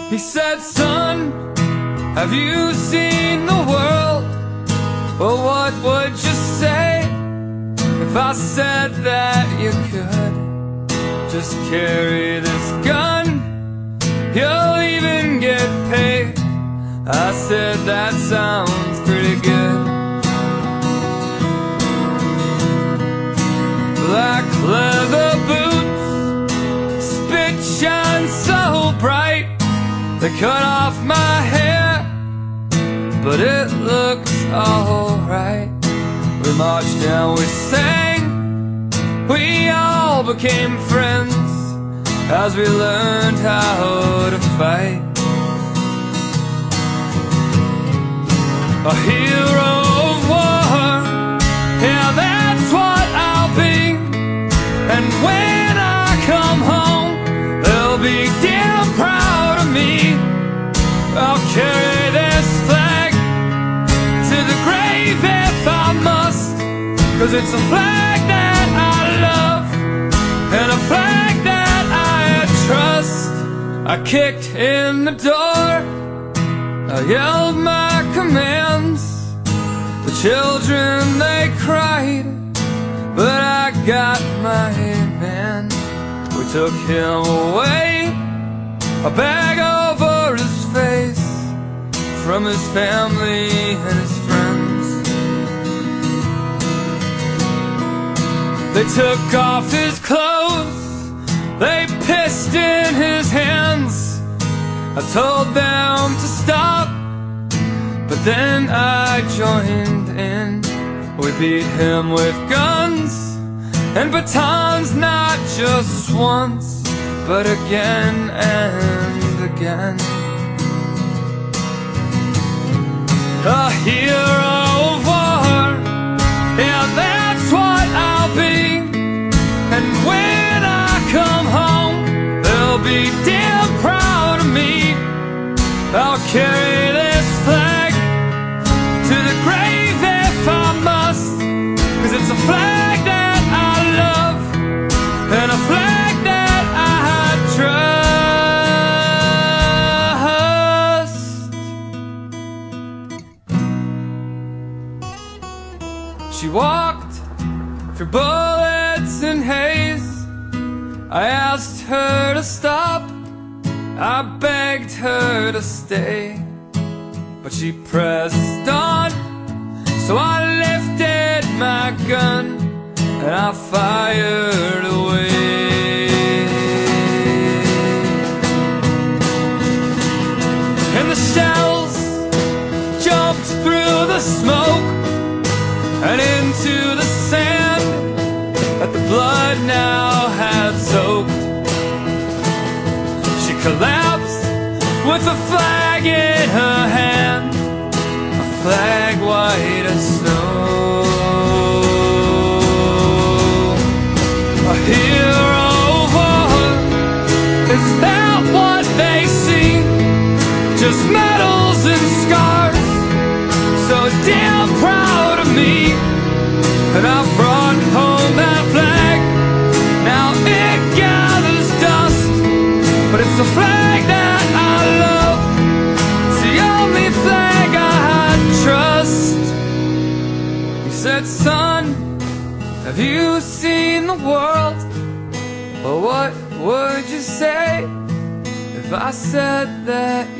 He said, son, have you seen the world? Well, what would you say if I said that you could just carry this gun? You'll even get paid. I said, that sounds pretty good. Black leather boots, spit shine so bright. They cut off my hair, but it looks alright. We marched down, we sang, we all became friends as we learned how to fight. A hero of war, yeah, that's what I'll be. And when I come home, they'll be damn proud of me. I'll carry this flag to the grave if I must, 'cause it's a flag that I love and a flag that I trust. I kicked in the door, I yelled my commands. The children, they cried, but I got my man. We took him away, a bag over his face, from his family and his friends. They took off his clothes, they pissed in his hands. I told them to stop, but then I joined in. We beat him with guns and batons, not just once, but again and again. A hero of war, yeah, that's what I'll be. And when I come home, they'll be damn proud of me. I'll carry this flag to the grave if I must, 'cause it's a flag that I love and a flag that I trust. She walked through bullets and haze. I asked her to stop, I begged her to stay, but she pressed on. So I lifted my gun and I fired away. And the shells jumped through the smoke and into the sand that the blood now had soaked. She collapsed with a flag in her hand, a flag white as snow. A hero of war, is that what they see? Just medals and scars, so damn proud of me. And I brought home that flag, now it gathers dust, but it's the flag that I love, it's the only flag I trust. He said, son, have you seen the world? Well, what would you say if I said that